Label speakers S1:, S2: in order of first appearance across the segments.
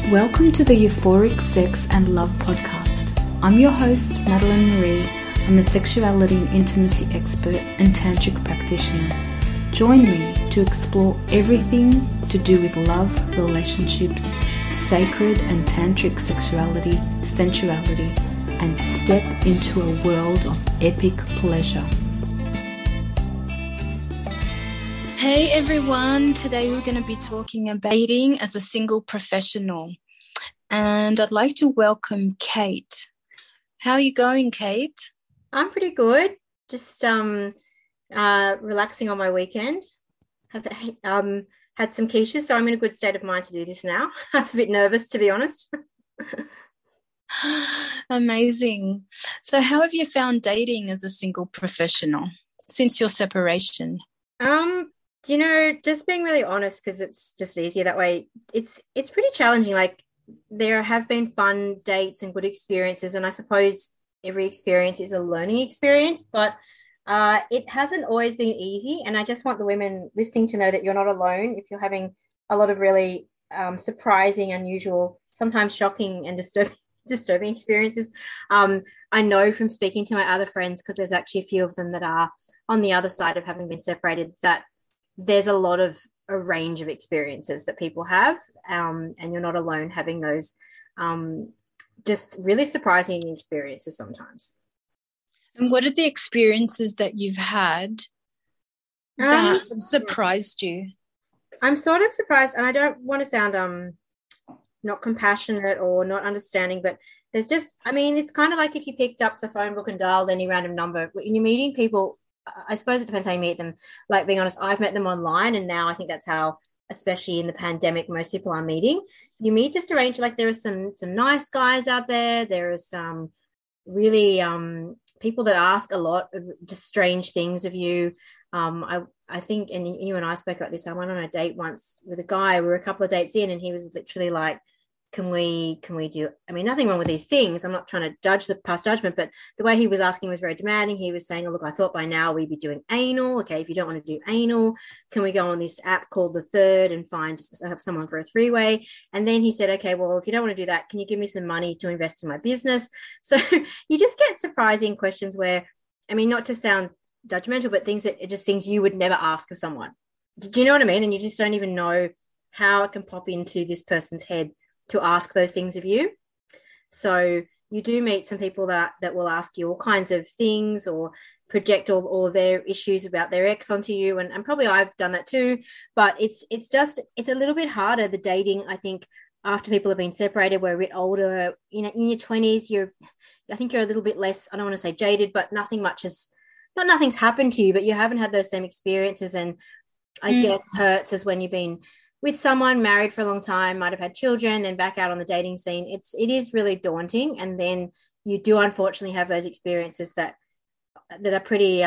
S1: Welcome to the Euphoric Sex and Love podcast. I'm your host, Madeline Marie. I'm a sexuality and intimacy expert and tantric practitioner. Join me to explore everything to do with love, relationships, sacred and tantric sexuality, sensuality, and step into a world of epic pleasure. Hey everyone, today we're going to be talking about dating as a single professional. And I'd like to welcome Kate. How are you going, Kate?
S2: I'm pretty good. Just relaxing on my weekend. Have had some quiches, so I'm in a good state of mind to do this now. I was a bit nervous, to be honest.
S1: Amazing. So how have you found dating as a single professional since your separation?
S2: Just being really honest, because it's just easier that way. It's pretty challenging. Like, there have been fun dates and good experiences, and I suppose every experience is a learning experience, but it hasn't always been easy. And I just want the women listening to know that you're not alone if you're having a lot of really surprising, unusual, sometimes shocking and disturbing experiences. I know from speaking to my other friends, because there's actually a few of them that are on the other side of having been separated, that there's a range of experiences that people have, and you're not alone having those just really surprising experiences sometimes.
S1: And what are the experiences that you've had that surprised you?
S2: I'm sort of surprised, and I don't want to sound not compassionate or not understanding, but there's just, it's kind of like if you picked up the phone book and dialed any random number. When you're meeting people, I suppose it depends how you meet them. Like, being honest, I've met them online, and now I think that's how, especially in the pandemic, most people are meeting. You meet just arrange, like, there are some nice guys out there. There are some really people that ask a lot of just strange things of you. I think, and you and I spoke about this, I went on a date once with a guy. We were a couple of dates in, and he was literally like, can we do, nothing wrong with these things. I'm not trying to pass judgment, but the way he was asking was very demanding. He was saying, oh, look, I thought by now we'd be doing anal. Okay, if you don't want to do anal, can we go on this app called The Third and have someone for a three-way? And then he said, okay, well, if you don't want to do that, can you give me some money to invest in my business? So you just get surprising questions where, not to sound judgmental, but things you would never ask of someone. Do you know what I mean? And you just don't even know how it can pop into this person's head to ask those things of you. So you do meet some people that will ask you all kinds of things or project all of their issues about their ex onto you. And probably I've done that too, but it's a little bit harder, the dating, I think, after people have been separated. We're a bit older, in your 20s, I think you're a little bit less, I don't want to say jaded, but nothing's happened to you, but you haven't had those same experiences. And I guess hurts as when you've been with someone, married for a long time, might have had children, then back out on the dating scene. It is really daunting. And then you do unfortunately have those experiences that are pretty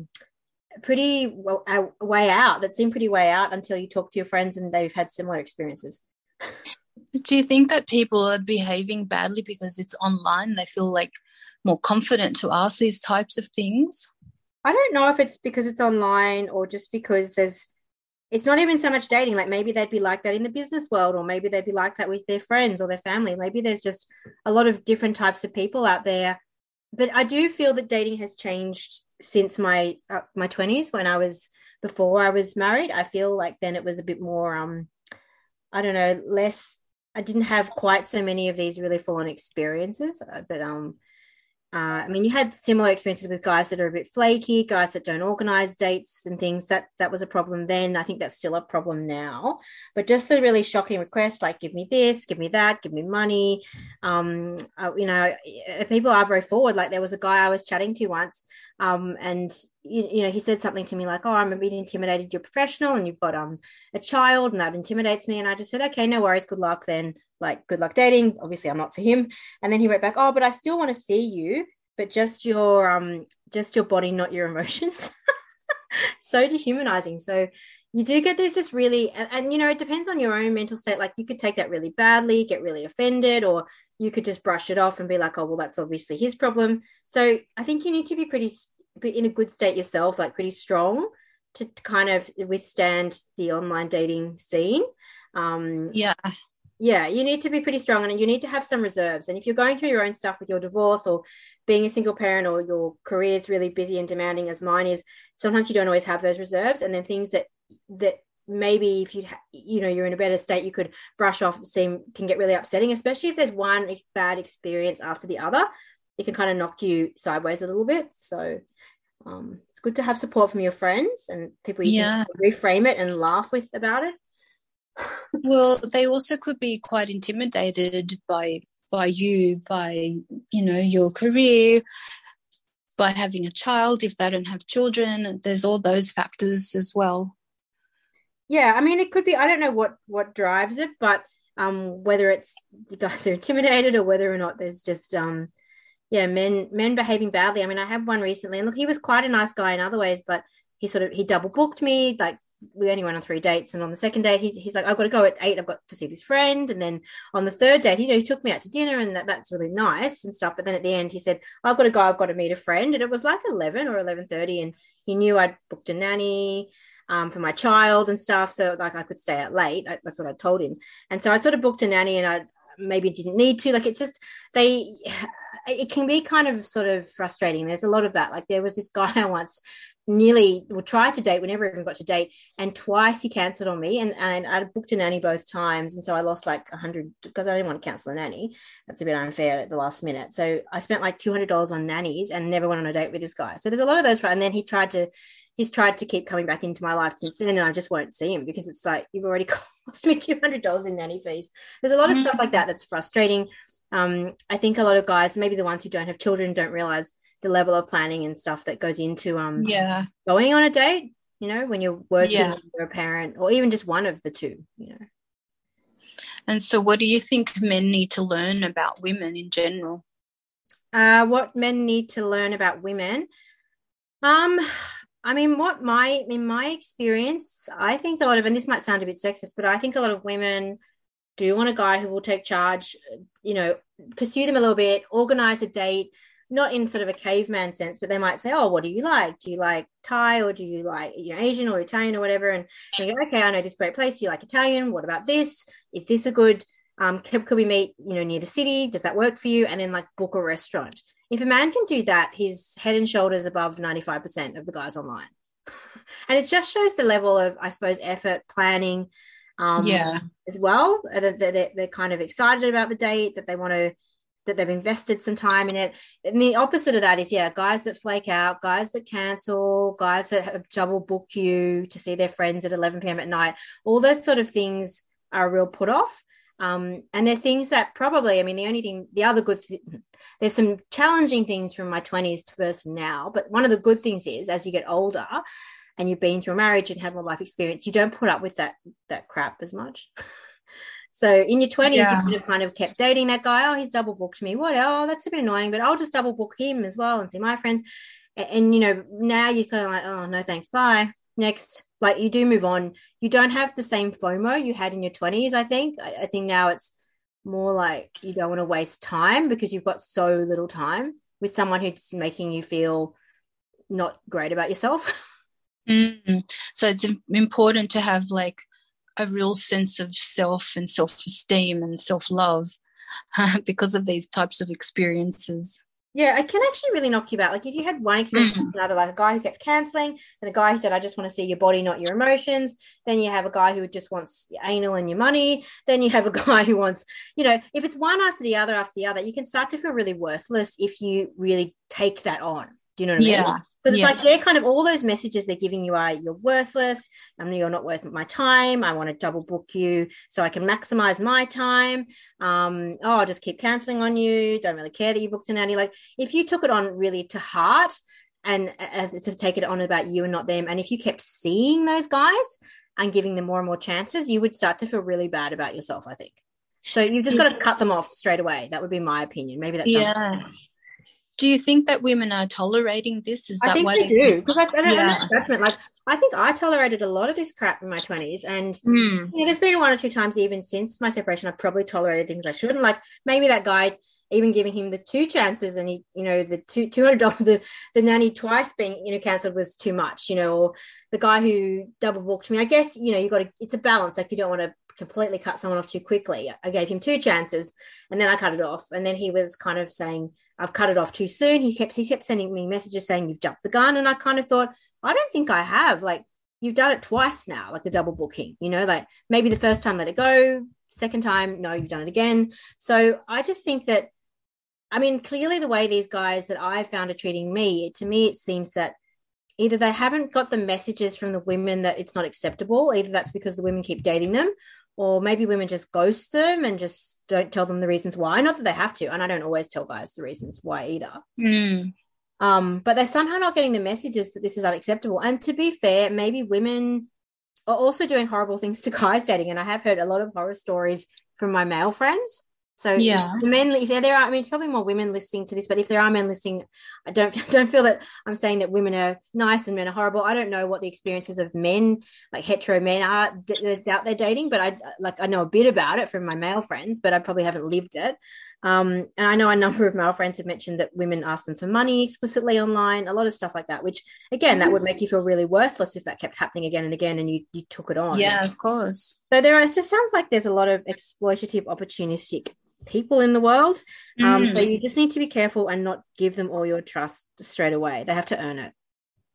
S2: way out, that seem pretty way out until you talk to your friends and they've had similar experiences.
S1: Do you think that people are behaving badly because it's online? They feel like more confident to ask these types of things?
S2: I don't know if it's because it's online or just because it's not even so much dating. Like, maybe they'd be like that in the business world, or maybe they'd be like that with their friends or their family. Maybe there's just a lot of different types of people out there. But I do feel that dating has changed since my 20s, before I was married. I feel like then it was a bit more, less. I didn't have quite so many of these really full-on experiences, but you had similar experiences with guys that are a bit flaky, guys that don't organize dates and things. That was a problem then. I think that's still a problem now. But just the really shocking requests, like, give me this, give me that, give me money. People are very forward. Like, there was a guy I was chatting to once, and he said something to me like, oh, I'm a bit intimidated. You're professional and you've got a child, and that intimidates me. And I just said, okay, no worries. Good luck then. Like, good luck dating. Obviously I'm not for him. And then he wrote back, oh, but I still want to see you, but just your body, not your emotions. So dehumanizing. So you do get these just really, and it depends on your own mental state. Like, you could take that really badly, get really offended, or you could just brush it off and be like, oh, well, that's obviously his problem. So I think you need to be pretty in a good state yourself, like pretty strong, to kind of withstand the online dating scene.
S1: Yeah.
S2: Yeah, you need to be pretty strong and you need to have some reserves. And if you're going through your own stuff with your divorce or being a single parent or your career is really busy and demanding as mine is, sometimes you don't always have those reserves. And then things that maybe if you're in a better state, you could brush off can get really upsetting, especially if there's one bad experience after the other. It can kind of knock you sideways a little bit. So it's good to have support from your friends and people you can reframe it and laugh with about it.
S3: Well, they also could be quite intimidated by you, by, your career, by having a child if they don't have children. There's all those factors as well.
S2: Yeah, I mean, it could be, I don't know what drives it, but whether it's the guys are intimidated or whether or not there's just, men behaving badly. I mean, I had one recently, and look, he was quite a nice guy in other ways, but he double booked me. Like, we only went on 3 dates, and on the second date, he's like, I've got to go at 8. I've got to see this friend. And then on the third date, he took me out to dinner, and that's really nice and stuff. But then at the end, he said, I've got to go. I've got to meet a friend. And it was like 11 or 11:30, and he knew I'd booked a nanny for my child and stuff. So like I could stay out late. That's what I told him. And so I sort of booked a nanny, and I maybe didn't need to. Like, it can be kind of sort of frustrating. There's a lot of that. Like, there was this guy I once tried to date. We never even got to date, and twice he cancelled on me, and I booked a nanny both times, and so I lost like 100 because I didn't want to cancel a nanny. That's a bit unfair at the last minute. So I spent like $200 on nannies and never went on a date with this guy. So there's a lot of those. And then he's tried to keep coming back into my life since then, and I just won't see him because it's like, you've already cost me $200 in nanny fees. There's a lot of stuff like that that's frustrating. I think a lot of guys, maybe the ones who don't have children, don't realize the level of planning and stuff that goes into going on a date, when you're working or you're a parent, or even just one of the two.
S3: And so what do you think men need to learn about women in general?
S2: What men need to learn about women? I mean, in my experience, I think a lot of, and this might sound a bit sexist, but I think a lot of women do want a guy who will take charge, pursue them a little bit, organize a date, not in sort of a caveman sense, but they might say, oh, what do you like? Do you like Thai, or do you like, Asian or Italian or whatever? And you go, okay, I know this great place. Do you like Italian? What about this? Is this a good, could we meet, near the city? Does that work for you? And then like book a restaurant. If a man can do that, he's head and shoulders above 95% of the guys online. And it just shows the level of, I suppose, effort, planning, as well. They're kind of excited about the date, that they've invested some time in it. And the opposite of that is, guys that flake out, guys that cancel, guys that have double book you to see their friends at 11 p.m. at night. All those sort of things are a real put off. And they're things that probably, I mean, there's some challenging things from my 20s to versus now, but one of the good things is, as you get older and you've been through a marriage and have more life experience, you don't put up with that crap as much. So in your 20s, you could have kind of kept dating that guy. Oh, he's double booked me. What? Oh, that's a bit annoying, but I'll just double book him as well and see my friends. And now you're kind of like, oh, no, thanks. Bye. Next. Like, you do move on. You don't have the same FOMO you had in your 20s, I think. I think now it's more like you don't want to waste time because you've got so little time with someone who's making you feel not great about yourself.
S3: So it's important to have like a real sense of self and self-esteem and self-love because of these types of experiences.
S2: Yeah, it can actually really knock you out. Like, if you had one experience with another, like a guy who kept cancelling, and a guy who said, I just want to see your body, not your emotions. Then you have a guy who just wants your anal and your money. Then you have a guy who wants, if it's one after the other, you can start to feel really worthless if you really take that on. Do you know what I mean?
S3: Yeah.
S2: Because it's like they're kind of, all those messages they're giving you are, you're worthless. You're not worth my time. I want to double book you so I can maximize my time. I'll just keep cancelling on you. Don't really care that you booked a nanny. Like, if you took it on really to heart and to take it on about you and not them, and if you kept seeing those guys and giving them more and more chances, you would start to feel really bad about yourself, I think. So you've just got to cut them off straight away. That would be my opinion. Maybe that's
S3: Do you think that women are tolerating this?
S2: I think they do, because I don't know judgment. Like, I think I tolerated a lot of this crap in my 20s, and there's been one or two times even since my separation I've probably tolerated things I shouldn't. Like, maybe that guy, even giving him the 2 chances, and he, the $200 the nanny twice being cancelled was too much, or the guy who double booked me. I guess it's a balance. Like, you don't want to completely cut someone off too quickly. I gave him 2 chances and then I cut it off. And then he was kind of saying, I've cut it off too soon. He kept sending me messages saying, you've jumped the gun. And I kind of thought, I don't think I have. Like, you've done it twice now, like the double booking, you know, like maybe the first time let it go, second time, no, you've done it again. So I just think that, I mean, clearly the way these guys that I found are treating me, to me, it seems that either they haven't got the messages from the women that it's not acceptable, either that's because the women keep dating them, or maybe women just ghost them and just don't tell them the reasons why. Not that they have to, and I don't always tell guys the reasons why either. But they're somehow not getting the messages that this is unacceptable. And to be fair, maybe women are also doing horrible things to guys dating. And I have heard a lot of horror stories from my male friends. So men, if there are, I mean, probably more women listening to this, but if there are men listening, I don't feel that I'm saying that women are nice and men are horrible. I don't know what the experiences of men, like hetero men, are out there dating, but I know a bit about it from my male friends, but I probably haven't lived it. And I know a number of male friends have mentioned that women ask them for money explicitly online, a lot of stuff like that, which again, that would make you feel really worthless if that kept happening again and again and you took it on.
S3: Yeah, of course.
S2: So it just sounds like there's a lot of exploitative, opportunistic people in the world. So you just need to be careful and not give them all your trust straight away. They have to earn it.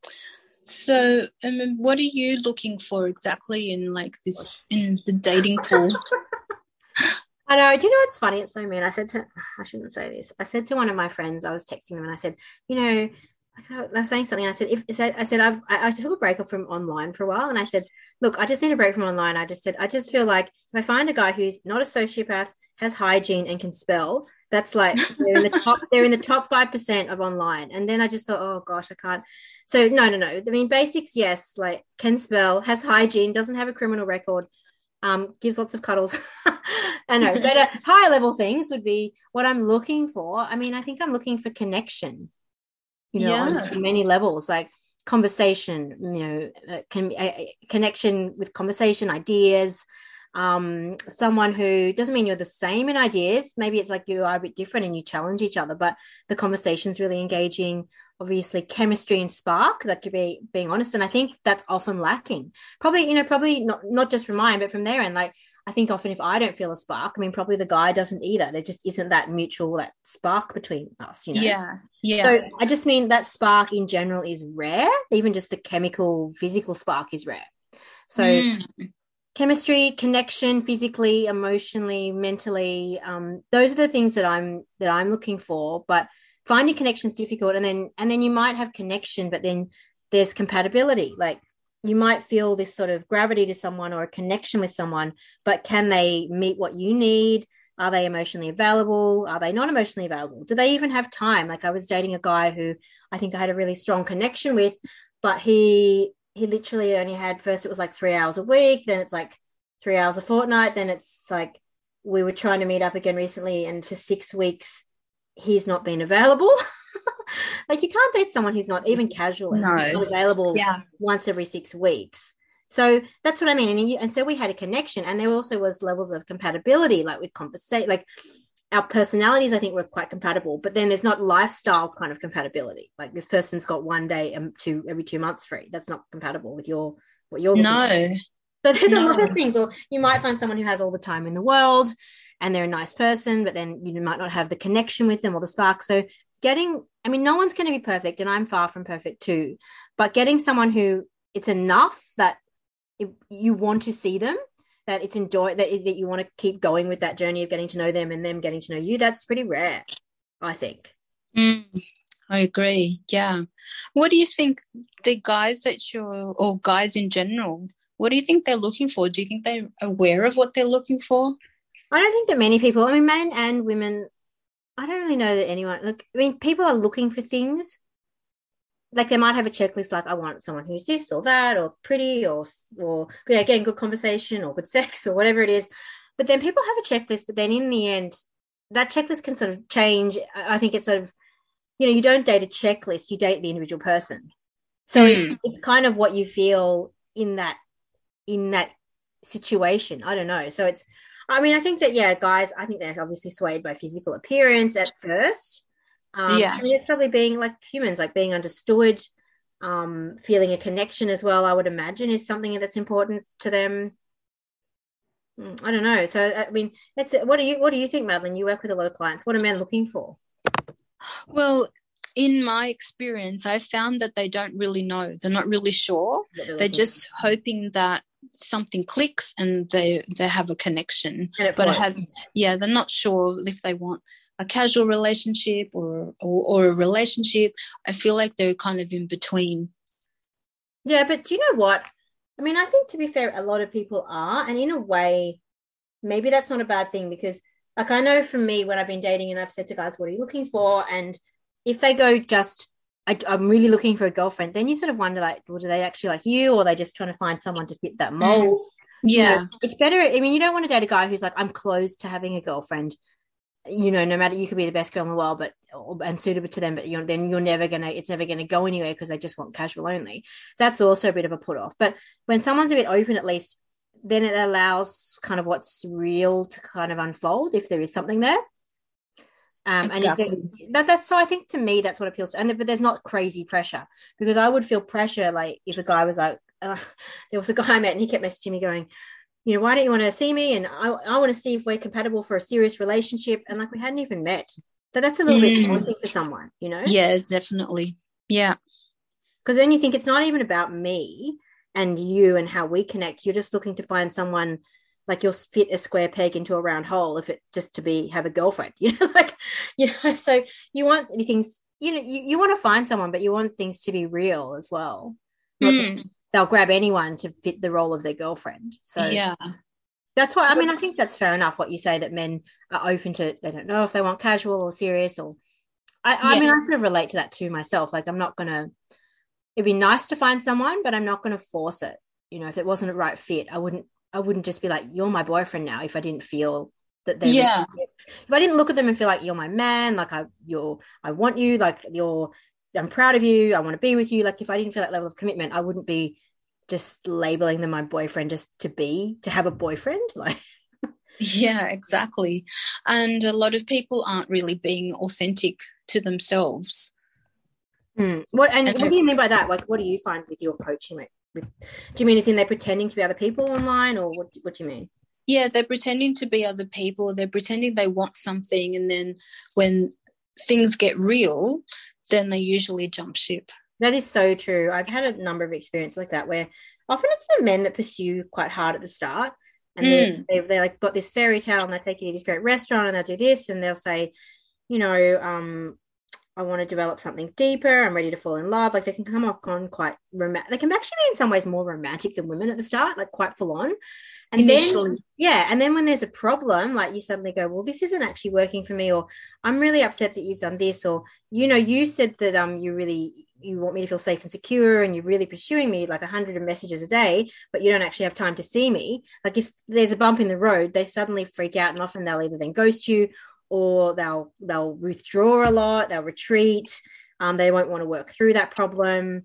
S3: So, what are you looking for exactly in in the dating pool?
S2: I know. Do you know what's funny? It's so mean. I shouldn't say this. I said to one of my friends, I was texting them and I said, you know, I was saying something. And I said, I took a break from online for a while. And I said, look, I just need a break from online. I just feel like if I find a guy who's not a sociopath, has hygiene and can spell, that's like, they're in the top 5% of online. And then I just thought, oh gosh, I can't. So no. I mean, basics, yes, like can spell, has hygiene, doesn't have a criminal record, gives lots of cuddles. I know, better higher level things would be what I'm looking for. I mean, I think I'm looking for connection, you know, on many levels, like conversation, you know, connection with conversation, ideas. Someone who doesn't mean you're the same in ideas. Maybe it's like you are a bit different and you challenge each other, but the conversation's really engaging. Obviously, chemistry and spark, that could be being honest. And I think that's often lacking. Probably not just from mine, but from their end. Like, I think often if I don't feel a spark, I mean, probably the guy doesn't either. There just isn't that mutual, that spark between us, you know?
S3: Yeah.
S2: So I just mean that spark in general is rare. Even just the chemical, physical spark is rare. So chemistry, connection, physically, emotionally, mentally, those are the things that I'm looking for. But finding connection is difficult, and then you might have connection, but then there's compatibility. Like, you might feel this sort of gravity to someone or a connection with someone, but can they meet what you need? Are they emotionally available? Are they not emotionally available? Do they even have time? Like, I was dating a guy who I think I had a really strong connection with, but he literally only had, first it was like 3 hours a week, then it's like 3 hours a fortnight, then it's like we were trying to meet up again recently, and for 6 weeks he's not been available. Like, you can't date someone who's not even casually not available once every 6 weeks. So that's what I mean. And so we had a connection, and there also was levels of compatibility, like with conversation, like our personalities, I think, were quite compatible, but then there's not lifestyle kind of compatibility. Like, this person's got 1 day every 2 months free. That's not compatible with what you're looking for. So there's a lot of things. Or you might find someone who has all the time in the world and they're a nice person, but then you might not have the connection with them or the spark. So no one's going to be perfect, and I'm far from perfect too, but getting someone who it's enough that you want to see them, that it's that you want to keep going with that journey of getting to know them and them getting to know you, that's pretty rare, I think.
S3: I agree. Yeah. What do you think the guys or guys in general, what do you think they're looking for? Do you think they're aware of what they're looking for?
S2: I don't think that many people, I mean, men and women, I don't really know that anyone, look, I mean, people are looking for things. Like, they might have a checklist, like, I want someone who's this or that, or pretty, or again, good conversation, or good sex, or whatever it is. But then people have a checklist, but then in the end, that checklist can sort of change. I think it's sort of, you don't date a checklist, you date the individual person. So it's kind of what you feel in that situation. I don't know. So I think that, guys, I think they're obviously swayed by physical appearance at first. I mean, it's probably being like humans, like being understood, feeling a connection as well, I would imagine, is something that's important to them. I don't know. So I mean, what do you think, Madeline? You work with a lot of clients. What are men looking for?
S3: Well, in my experience, I found that they don't really know. They're not really sure. They're just hoping that something clicks and they have a connection. But they're not sure if they want a casual relationship or a relationship. I feel like they're kind of in between.
S2: Yeah, but do you know what? I mean, I think, to be fair, a lot of people are, and in a way, maybe that's not a bad thing, because, like, I know for me, when I've been dating and I've said to guys, what are you looking for? And if they go just, I'm really looking for a girlfriend, then you sort of wonder, like, well, do they actually like you, or are they just trying to find someone to fit that mold?
S3: Yeah.
S2: You know, it's better. I mean, you don't want to date a guy who's like, I'm close to having a girlfriend. You know, no matter, you could be the best girl in the world, and suitable to them, but it's never gonna go anywhere because they just want casual only. So that's also a bit of a put off. But when someone's a bit open, at least, then it allows kind of what's real to kind of unfold if there is something there.
S3: Exactly.
S2: And that's so I think, to me, that's what appeals to. But there's not crazy pressure, because I would feel pressure, like, if a guy was like, there was a guy I met and he kept messaging me going, you know, why don't you want to see me? And I want to see if we're compatible for a serious relationship. And, like, we hadn't even met. So that's a little bit daunting for someone, you know?
S3: Yeah, definitely. Yeah.
S2: Because then you think it's not even about me and you and how we connect. You're just looking to find someone, like, you'll fit a square peg into a round hole if it just to have a girlfriend, you know, like, you know, so you want things, you know, you want to find someone, but you want things to be real as well. They'll grab anyone to fit the role of their girlfriend. So
S3: yeah,
S2: that's why, I mean, I think that's fair enough what you say, that men are open to, they don't know if they want casual or serious, or I mean, I sort of relate to that too myself. Like, it'd be nice to find someone, but I'm not going to force it. You know, if it wasn't a right fit, I wouldn't just be like, you're my boyfriend now, if I didn't feel that they if I didn't look at them and feel like, you're my man, like, I want you, like, I'm proud of you, I want to be with you. Like, if I didn't feel that level of commitment, I wouldn't be just labeling them my boyfriend just to have a boyfriend. Like,
S3: yeah, exactly. And a lot of people aren't really being authentic to themselves.
S2: What do you mean by that? Like, what do you find with your coaching? Like, do you mean as in they're pretending to be other people online, or what do you mean?
S3: Yeah, they're pretending to be other people. They're pretending they want something, and then when things get real, then they usually jump ship.
S2: That is so true. I've had a number of experiences like that, where often it's the men that pursue quite hard at the start, and they're like got this fairy tale, and they take you to this great restaurant, and they'll do this, and they'll say, you know, I want to develop something deeper. I'm ready to fall in love. Like, they can come off on quite romantic. They can actually be in some ways more romantic than women at the start, like quite full on. And initially, and then when there's a problem, like, you suddenly go, well, this isn't actually working for me, or I'm really upset that you've done this, or, you know, you said that you want me to feel safe and secure, and you're really pursuing me like 100 messages a day, but you don't actually have time to see me. Like, if there's a bump in the road, they suddenly freak out, and often they'll either then ghost you, or they'll withdraw a lot, they'll retreat, they won't want to work through that problem.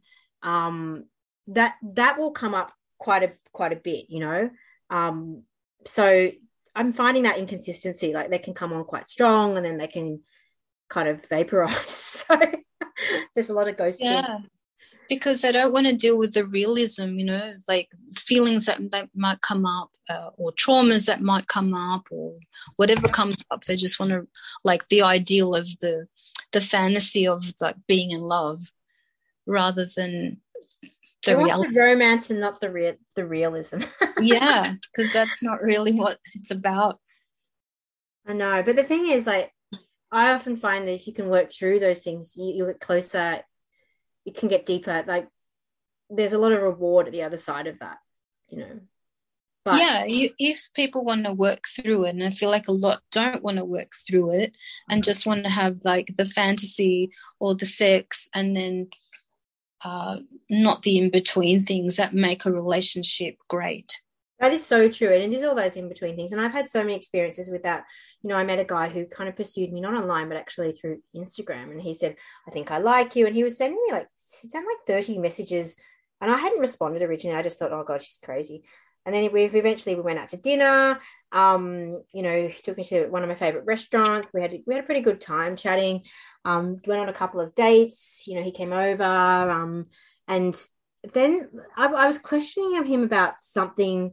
S2: That will come up quite a bit, you know. So I'm finding that inconsistency, like, they can come on quite strong, and then they can kind of vaporize. So there's a lot of ghosting.
S3: Yeah, because they don't want to deal with the realism, you know, like feelings that might come up, or traumas that might come up, or whatever comes up. They just want to, like, the ideal of the fantasy of, like, being in love, rather than the reality.
S2: The romance and not the realism.
S3: Yeah, because that's not really what it's about.
S2: I know, but the thing is, like, I often find that if you can work through those things, you'll get closer, you can get deeper. Like, there's a lot of reward at the other side of that, you know. But
S3: yeah, if people want to work through it, and I feel like a lot don't want to work through it, and just want to have, like, the fantasy or the sex, and then not the in-between things that make a relationship great.
S2: That is so true. And it is all those in-between things. And I've had so many experiences with that. You know, I met a guy who kind of pursued me, not online, but actually through Instagram. And he said, I think I like you. And he was sending me like 30 messages. And I hadn't responded originally. I just thought, oh God, she's crazy. And then we went out to dinner. You know, he took me to one of my favorite restaurants. We had a pretty good time chatting. Went on a couple of dates. You know, he came over. And then I was questioning him about something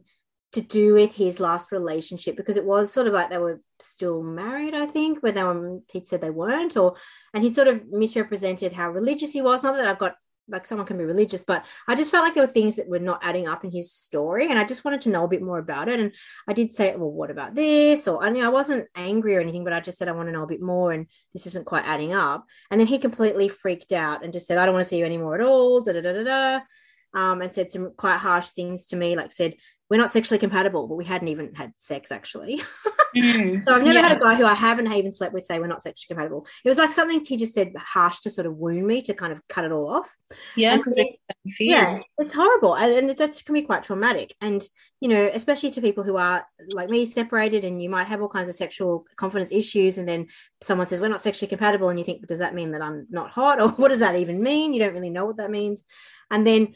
S2: to do with his last relationship, because it was sort of like they were still married, I think, when he'd said they weren't, and he sort of misrepresented how religious he was. Not that I've got, like, someone can be religious, but I just felt like there were things that were not adding up in his story, and I just wanted to know a bit more about it. And I did say, well, what about this? Or, I wasn't angry or anything, but I just said, I want to know a bit more, and this isn't quite adding up. And then he completely freaked out and just said, I don't want to see you anymore at all, and said some quite harsh things to me, like said, we're not sexually compatible, but we hadn't even had sex, actually. So I've never had a guy who I haven't even slept with say we're not sexually compatible. It was like something he just said harsh to sort of wound me, to kind of cut it all off.
S3: Yeah, because
S2: it's horrible. And that can be quite traumatic. And, especially to people who are like me, separated, and you might have all kinds of sexual confidence issues. And then someone says, we're not sexually compatible. And you think, does that mean that I'm not hot? Or what does that even mean? You don't really know what that means. And then,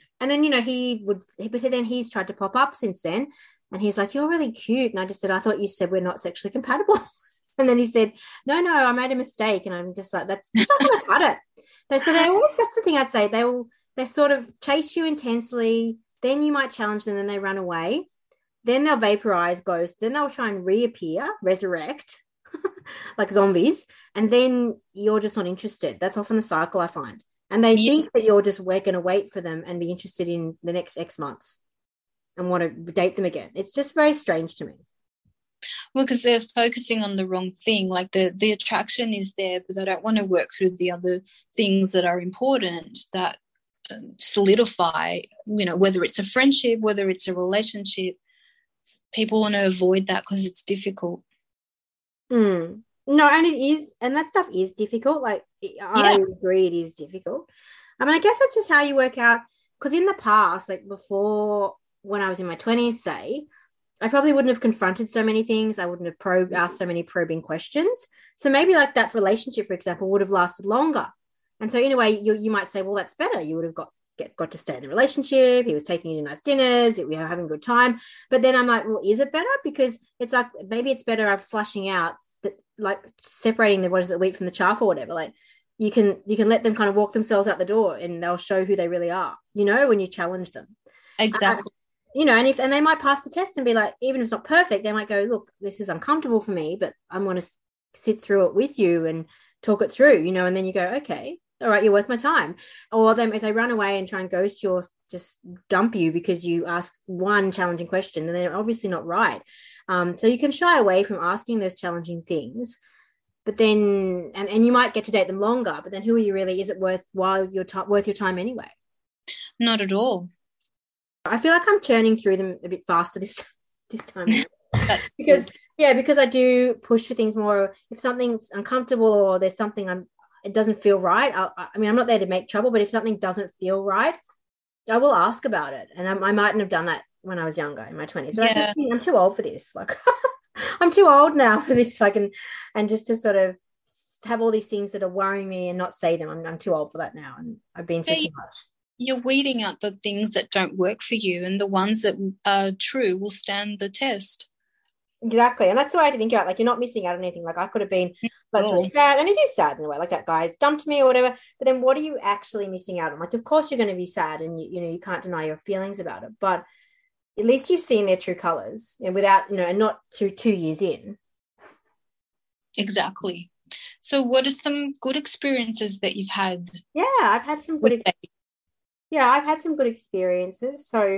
S2: he's tried to pop up since then. And he's like, you're really cute. And I just said, I thought you said we're not sexually compatible. And then he said, no, I made a mistake. And I'm just like, that's not going to cut it. That's the thing I'd say. They sort of chase you intensely. Then you might challenge them and they run away. Then they'll vaporize, ghost. Then they'll try and reappear, resurrect like zombies. And then you're just not interested. That's often the cycle I find. And they think that you're just going to wait for them and be interested in the next X months and want to date them again. It's just very strange to me.
S3: Well, because they're focusing on the wrong thing. Like the attraction is there, but they don't want to work through the other things that are important, that solidify, whether it's a friendship, whether it's a relationship. People want to avoid that because it's difficult.
S2: No, and it is, and that stuff is difficult. Like, I agree, it is difficult. I mean, I guess that's just how you work out, because in the past, like before, when I was in my 20s, say, I probably wouldn't have confronted so many things. I wouldn't have asked so many probing questions. So maybe like that relationship, for example, would have lasted longer. And so in a way, you might say, well, that's better. You would have got to stay in the relationship. He was taking you to nice dinners. We were having a good time. But then I'm like, well, is it better? Because it's like, maybe it's better I'm flushing out, like separating the wheat from the chaff or whatever. Like you can let them kind of walk themselves out the door and they'll show who they really are, when you challenge them.
S3: Exactly.
S2: And they might pass the test and be like, even if it's not perfect, they might go, look, this is uncomfortable for me, but I'm going to sit through it with you and talk it through, and then you go, okay, all right, you're worth my time. Or if they run away and try and ghost you or just dump you because you ask one challenging question, then they're obviously not right. So you can shy away from asking those challenging things, but then, and you might get to date them longer, but then who are you really? Is it worth your time anyway?
S3: Not at all.
S2: I feel like I'm churning through them a bit faster this time. That's because I do push for things more. If something's uncomfortable or there's something it doesn't feel right. I'm not there to make trouble, but if something doesn't feel right, I will ask about it. And I mightn't have done that when I was younger, in my 20s. But I think I'm too old for this. Like, I'm too old now for this. Like, and just to sort of have all these things that are worrying me and not say them. I'm too old for that now, and I've been through too much.
S3: You're weeding out the things that don't work for you, and the ones that are true will stand the test.
S2: Exactly. And that's the way to think about it. Like, you're not missing out on anything. Like, I could have been, that's really sad. And it is sad in a way. Like, that guy's dumped me or whatever. But then what are you actually missing out on? Like, of course you're going to be sad and, you can't deny your feelings about it. But at least you've seen their true colours, and without, and not through 2 years in.
S3: Exactly. So what are some good experiences that you've had?
S2: Yeah, I've had some good experiences. So,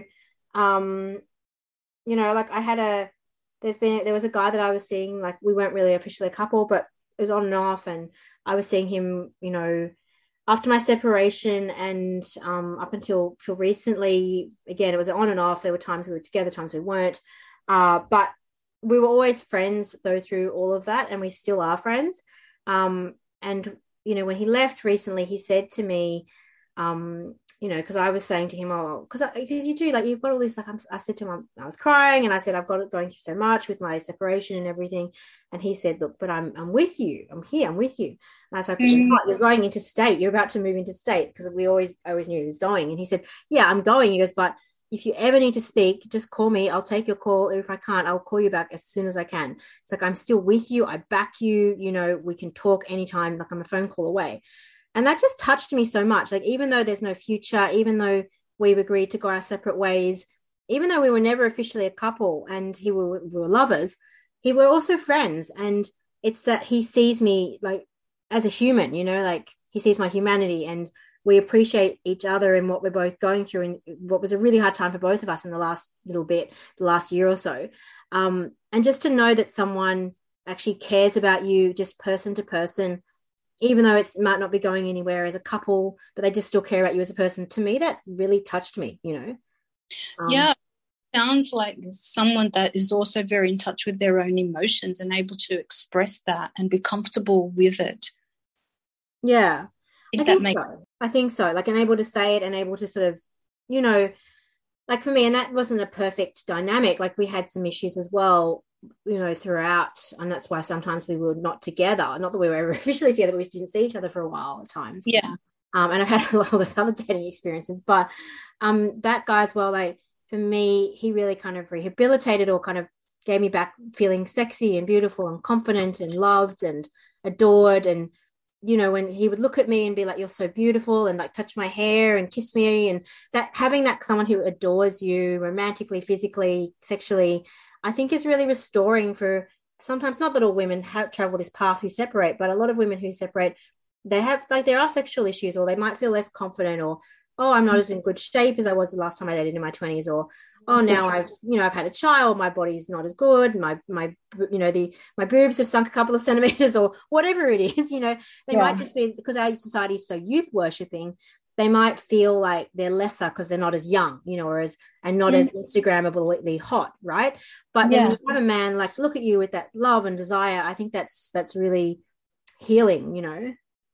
S2: like I had there was a guy that I was seeing, like we weren't really officially a couple, but it was on and off, and I was seeing him, after my separation and up until recently. Again, it was on and off. There were times we were together, times we weren't, but we were always friends though through all of that, and we still are friends. And when he left recently, he said to me, because I was saying to him, because you do, like, you've got all this, like, I said to him, I was crying, and I said, I've got it going through so much with my separation and everything. And he said, look, but I'm with you. I'm here. I'm with you. And I was like, but you're going into state. You're about to move into state, because I always knew he was going. And he said, yeah, I'm going. He goes, but if you ever need to speak, just call me. I'll take your call. If I can't, I'll call you back as soon as I can. It's like, I'm still with you. I back you. We can talk anytime. Like, I'm a phone call away. And that just touched me so much. Like, even though there's no future, even though we've agreed to go our separate ways, even though we were never officially a couple and we were lovers, he were also friends. And it's that he sees me like as a human, you know, like he sees my humanity, and we appreciate each other and what we're both going through, and what was a really hard time for both of us in the last the last year or so. And just to know that someone actually cares about you, just person to person, even though it might not be going anywhere as a couple, but they just still care about you as a person. To me, that really touched me, you know.
S3: Yeah, sounds like someone that is also very in touch with their own emotions and able to express that and be comfortable with it.
S2: Yeah,
S3: I
S2: think so. Like, and able to say it and able to sort of, you know, like for me, and that wasn't a perfect dynamic. Like we had some issues as well, you know, throughout, and that's why sometimes we were not together. Not that we were ever officially together, but we just didn't see each other for a while at times.
S3: Yeah.
S2: And I've had a lot of those other dating experiences, but that guy as well, like for me, he really kind of rehabilitated or kind of gave me back feeling sexy and beautiful and confident and loved and adored. And you know, when he would look at me and be like, you're so beautiful, and like touch my hair and kiss me, and that having that someone who adores you romantically, physically, sexually, I think is really restoring for sometimes. Not that all women travel this path who separate, but a lot of women who separate, they have like there are sexual issues, or they might feel less confident, or oh, I'm not as in good shape as I was the last time I dated in my 20s, or oh, now I've had a child, my body's not as good, my my boobs have sunk a couple of centimeters, or whatever it is, you know, they might just be, because our society is so youth worshipping, they might feel like they're lesser because they're not as young, you know, or as Instagrammably hot, right? But then when you have a man like look at you with that love and desire, I think that's really healing, you know.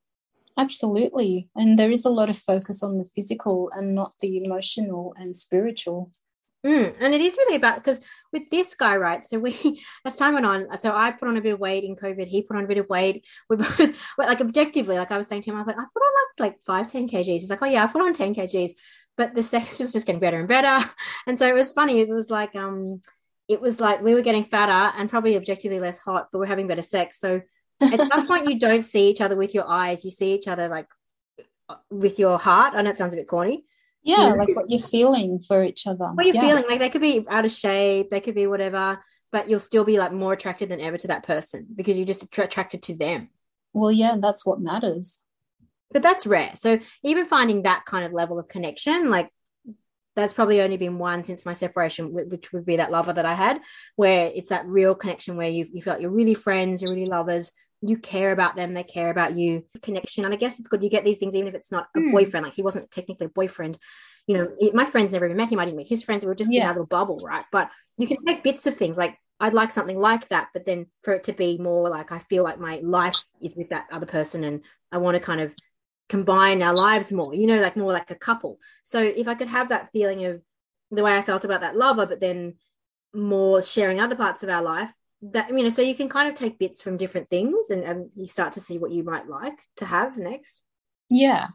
S3: Absolutely. And there is a lot of focus on the physical and not the emotional and spiritual.
S2: And it is really about, because with this guy, right, so as time went on, so I put on a bit of weight in COVID, he put on a bit of weight, we both, like objectively, like I was saying to him, I was like, I put on like 5-10 kgs. He's like, oh yeah, I put on 10 kgs, but the sex was just getting better and better. And so it was funny, it was like we were getting fatter and probably objectively less hot, but we're having better sex. So at some point you don't see each other with your eyes, you see each other like with your heart. I know it sounds a bit corny.
S3: Yeah, like what you're feeling for each other.
S2: What you're feeling, like they could be out of shape, they could be whatever, but you'll still be like more attracted than ever to that person because you're just attracted to them.
S3: Well, yeah, that's what matters.
S2: But that's rare. So even finding that kind of level of connection, like that's probably only been one since my separation, which would be that lover that I had, where it's that real connection where you feel like you're really friends, you're really lovers, you care about them, they care about you, connection. And I guess it's good you get these things even if it's not a boyfriend. Like he wasn't technically a boyfriend, you know. My friends never even met him, I didn't meet his friends, we were just in our little bubble, right? But you can take bits of things, like I'd like something like that, but then for it to be more like I feel like my life is with that other person and I want to kind of combine our lives more, you know, like more like a couple. So if I could have that feeling of the way I felt about that lover, but then more sharing other parts of our life, that, you know, so you can kind of take bits from different things and you start to see what you might like to have next.
S3: Yeah.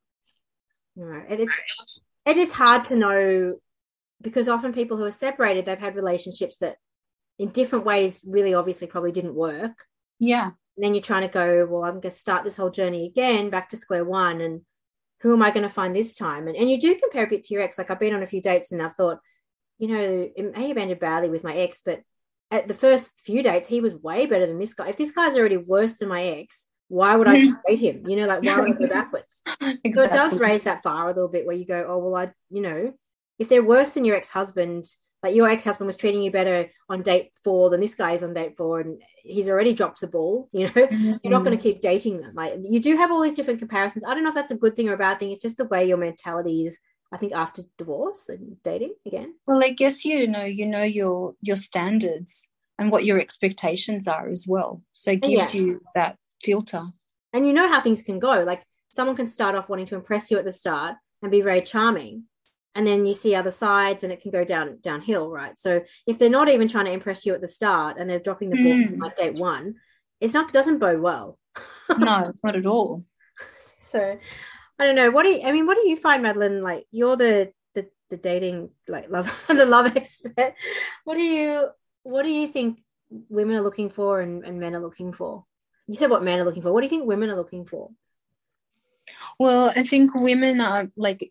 S2: You know, it is hard to know, because often people who are separated, they've had relationships that in different ways really obviously probably didn't work.
S3: Yeah.
S2: And then you're trying to go, well, I'm going to start this whole journey again, back to square one, and who am I going to find this time? And you do compare a bit to your ex. Like I've been on a few dates and I've thought, you know, it may have ended badly with my ex, but at the first few dates, he was way better than this guy. If this guy's already worse than my ex, why would I date him? You know, like why would I go backwards? Exactly. So it does raise that bar a little bit where you go, oh, well, you know, if they're worse than your ex-husband, like your ex-husband was treating you better on date 4 than this guy is on date 4, and he's already dropped the ball, you know, you're not going to keep dating them. Like you do have all these different comparisons. I don't know if that's a good thing or a bad thing. It's just the way your mentality is, I think, after divorce and dating again.
S3: Well, I guess you know your standards and what your expectations are as well. So it gives you that filter.
S2: And you know how things can go. Like someone can start off wanting to impress you at the start and be very charming, and then you see other sides and it can go downhill, right? So if they're not even trying to impress you at the start and they're dropping the ball like date 1, doesn't bode well.
S3: No, not at all.
S2: So I don't know. What do you find, Madeline? Like you're the dating, like love, the love expert. What do you think women are looking for and men are looking for? You said what men are looking for. What do you think women are looking for?
S3: Well, I think women are like,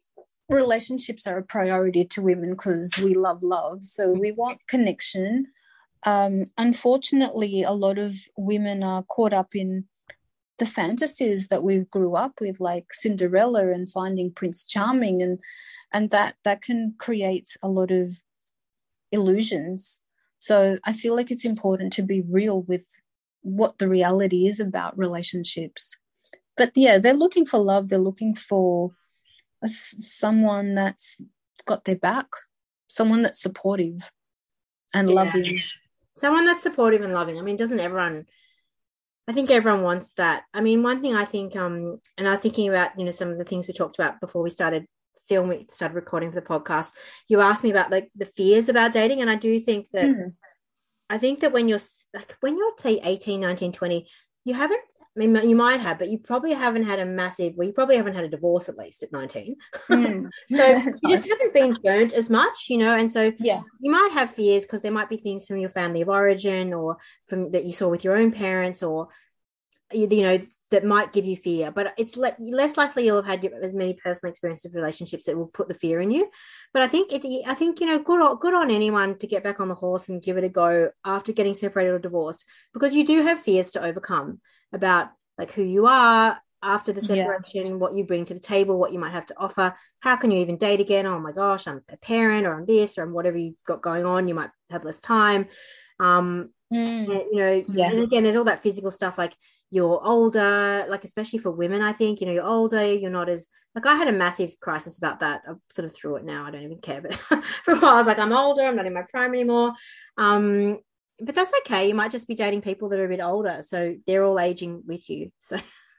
S3: relationships are a priority to women because we love love. So we want connection. Unfortunately, a lot of women are caught up in the fantasies that we grew up with, like Cinderella and finding Prince Charming, and that can create a lot of illusions. So I feel like it's important to be real with what the reality is about relationships. But yeah, they're looking for love. They're looking for someone that's got their back, someone that's supportive and loving.
S2: Someone that's supportive and loving. I mean, doesn't everyone... I think everyone wants that. I mean, one thing I think, and I was thinking about, some of the things we talked about before we started recording for the podcast. You asked me about like the fears about dating. And I do think that, I think that when you're say 18, 19, 20, you haven't, I mean, you might have, but you probably haven't had you probably haven't had a divorce at least at 19. So you just haven't been burnt as much, and so you might have fears because there might be things from your family of origin or from that you saw with your own parents or, that might give you fear, but it's less likely you'll have had as many personal experiences of relationships that will put the fear in you. But I think good on anyone to get back on the horse and give it a go after getting separated or divorced, because you do have fears to overcome about like who you are after the separation, what you bring to the table, what you might have to offer. How can you even date again? Oh my gosh, I'm a parent, or I'm this, or I'm whatever you've got going on. You might have less time. And again, there's all that physical stuff, like you're older, like especially for women, I think, you're older, you're not as, like I had a massive crisis about that. I'm sort of through it now. I don't even care, but for a while I was like, I'm older, I'm not in my prime anymore. But that's okay. You might just be dating people that are a bit older, so they're all aging with you. So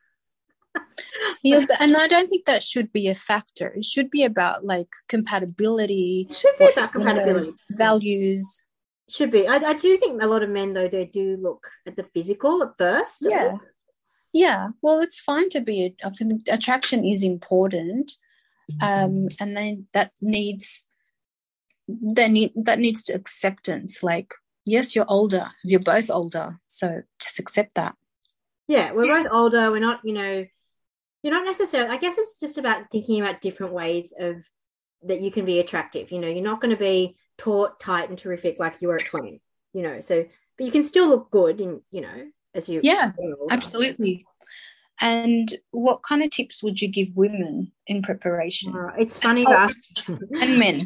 S3: yes, and I don't think that should be a factor. It should be about like compatibility.
S2: It should be about compatibility.
S3: Values.
S2: Should be. I do think a lot of men, though, they do look at the physical at first.
S3: Yeah. Well, it's fine to be. I think attraction is important, and then that needs to acceptance. Like, yes, you're older. You're both older, so just accept that.
S2: Yeah, we're both older. We're not. You're not necessarily. I guess it's just about thinking about different ways of that you can be attractive. You're not going to be taut, tight, and terrific like you were at 20, so, but you can still look good and, as you...
S3: Yeah, absolutely. And what kind of tips would you give women in preparation?
S2: It's funny
S3: and men.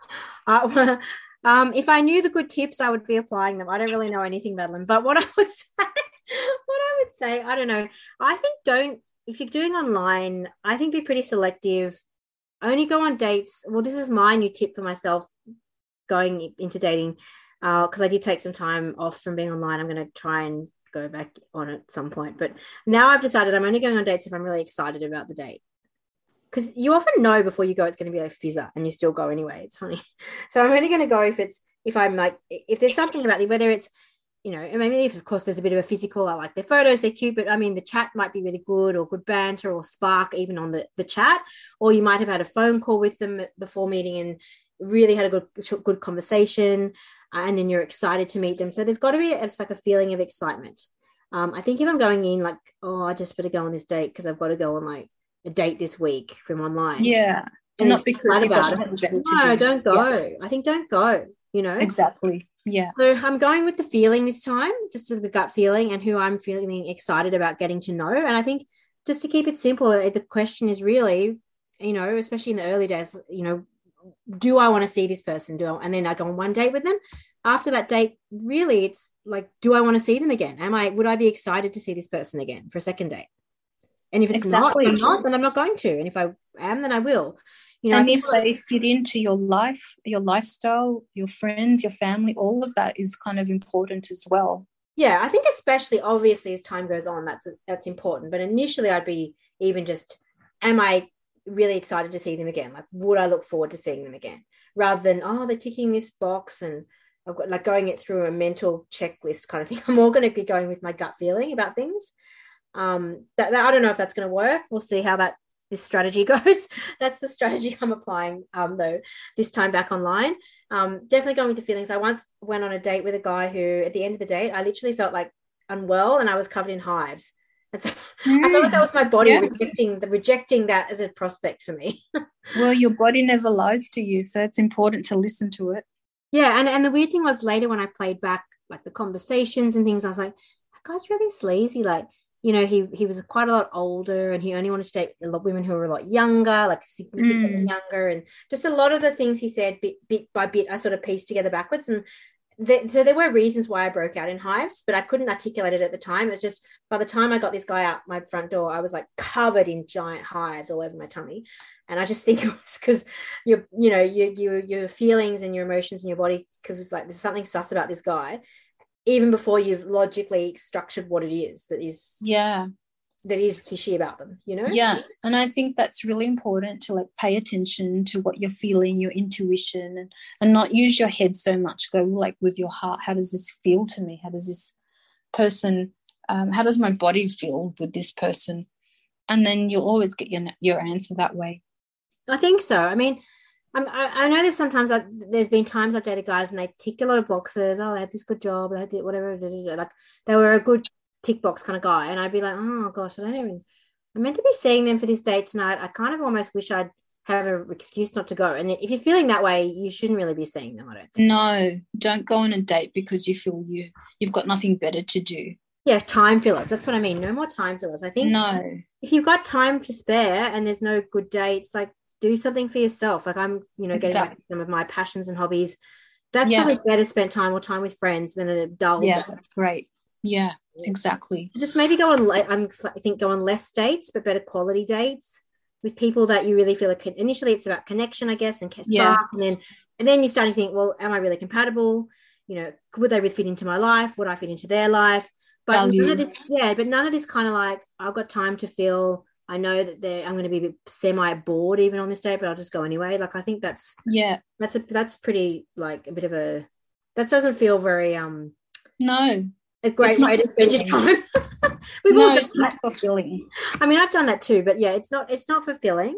S2: If I knew the good tips, I would be applying them. I don't really know anything, Madeline, but what I would say, I don't know. I think if you're doing online, I think be pretty selective. Only go on dates. Well, this is my new tip for myself going into dating, because I did take some time off from being online. I'm going to try and go back on it at some point, but now I've decided I'm only going on dates if I'm really excited about the date, because you often know before you go it's going to be a fizzer and you still go anyway. It's funny. So I'm only going to go if I'm like, if there's something about whether it's, maybe if of course there's a bit of a physical, I like their photos, they're cute, but I mean the chat might be really good, or good banter or spark even on the chat, or you might have had a phone call with them before meeting and really had a good conversation, and then you're excited to meet them. So there's got to be it's like a feeling of excitement. I think if I'm going in like, I just better go on this date because I've got to go on like a date this week from online.
S3: Yeah, and not because you've got
S2: no, don't go. Yeah. I think don't go.
S3: Exactly. Yeah.
S2: So I'm going with the feeling this time, just the gut feeling, and who I'm feeling excited about getting to know. And I think just to keep it simple, the question is really, especially in the early days, do I want to see this person? And then I go on one date with them. After that date, really, it's like, do I want to see them again? Would I be excited to see this person again for a second date? And if it's not, then I'm not going to. And if I am, then I will.
S3: And if they fit into your life, your lifestyle, your friends, your family, all of that is kind of important as well.
S2: Yeah, I think especially, obviously, as time goes on, that's important. But initially, I'd be even just, am I really excited to see them again? Like, would I look forward to seeing them again? Rather than, they're ticking this box and I've got like going it through a mental checklist kind of thing. I'm more going to be going with my gut feeling about things. I don't know if that's going to work. We'll see how this strategy goes. That's the strategy I'm applying, though, this time back online. Definitely going with the feelings. I once went on a date with a guy who, at the end of the date, I literally felt like unwell and I was covered in hives. I felt like that was my body rejecting that as a prospect for me.
S3: Well, your body never lies to you, so it's important to listen to it.
S2: Yeah, and the weird thing was later when I played back like the conversations and things, I was like, that guy's really sleazy. Like, you know, he was quite a lot older, and he only wanted to date a lot of women who were a lot younger, like significantly younger, and just a lot of the things he said bit by bit I sort of pieced together backwards. And so there were reasons why I broke out in hives, but I couldn't articulate it at the time. It was just by the time I got this guy out my front door, I was like covered in giant hives all over my tummy. And I just think it was because your feelings and your emotions in your body, because like there's something sus about this guy, even before you've logically structured what it is that is fishy about them, you know?
S3: Yeah. And I think that's really important to like pay attention to what you're feeling, your intuition, and not use your head so much. Go like with your heart. How does this feel to me? How does this person, how does my body feel with this person? And then you'll always get your answer that way.
S2: I think so. I mean, I know there's sometimes there's been times I've dated guys and they ticked a lot of boxes. Oh, they had this good job. They did whatever. Like they were a good tick box kind of guy. And I'd be like, oh gosh, I'm meant to be seeing them for this date tonight. I kind of almost wish I'd have an excuse not to go. And if you're feeling that way, you shouldn't really be seeing them, I don't think.
S3: No, don't go on a date because you feel you've got nothing better to do.
S2: Yeah, time fillers. That's what I mean. No more time fillers. I think if you've got time to spare and there's no good dates, like do something for yourself. Like I'm, getting back to some of my passions and hobbies. That's probably better spent time or time with friends than a dull
S3: date. That's great. Yeah, exactly.
S2: So just maybe go on less dates, but better quality dates with people that you really feel like initially it's about connection, I guess, and spark, and then you start to think, well, am I really compatible? Would they really fit into my life? Would I fit into their life? But none of this kind of like, I've got time to feel, I know that I'm going to be a bit semi-bored even on this day, but I'll just go anyway. Like, I think that's pretty like a bit of a, that doesn't feel very,
S3: no,
S2: a great way to spend your time.
S3: It's not fulfilling.
S2: I mean, I've done that too, but yeah, it's not fulfilling.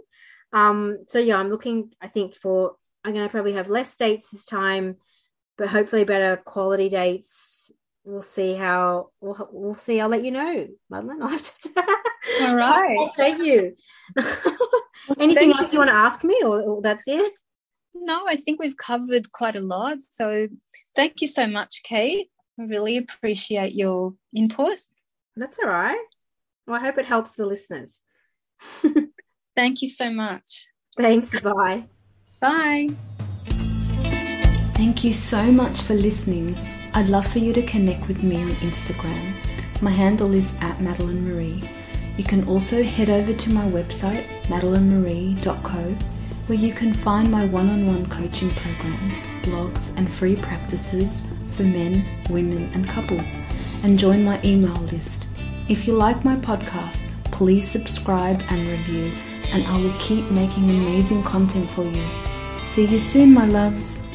S2: So yeah, I'm looking, I think I'm going to probably have less dates this time, but hopefully better quality dates. We'll see we'll see. I'll let you know, Madeline. I'll have to
S3: all right.
S2: Thank you. Anything else you want to ask me, or that's it?
S3: No, I think we've covered quite a lot. So thank you so much, Kate. I really appreciate your input.
S2: That's all right. Well, I hope it helps the listeners.
S3: Thank you so much.
S2: Thanks. Bye.
S3: Bye.
S1: Thank you so much for listening. I'd love for you to connect with me on Instagram. My handle is @MadelineMarie. You can also head over to my website, madelinemarie.co, where you can find my one-on-one coaching programs, blogs, and free practices for men, women, and couples, and join my email list. If you like my podcast, please subscribe and review, and I will keep making amazing content for you. See you soon, my loves.